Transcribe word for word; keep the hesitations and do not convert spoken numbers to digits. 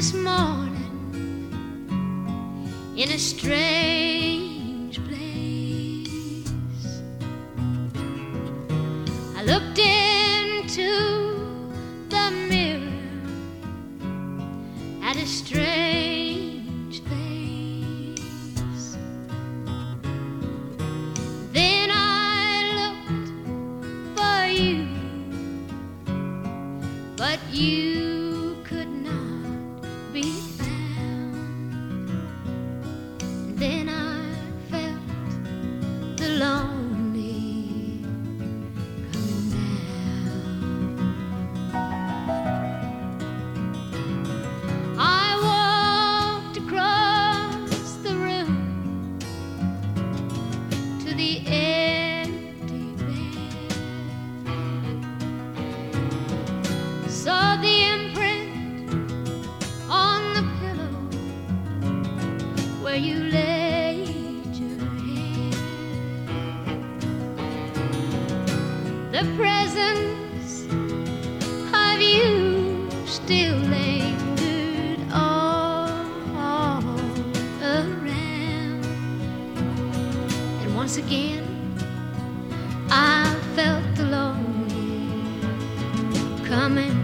this morning in a strange place. I looked into the mirror at a strange face. Then I looked for you, but you could not be found. Then I felt the lonely coming down. I walked across the room to the empty bed, saw the imprint on the pillow where you laid your head. The presence of you still lingered all, all around. And once again I felt the lonely coming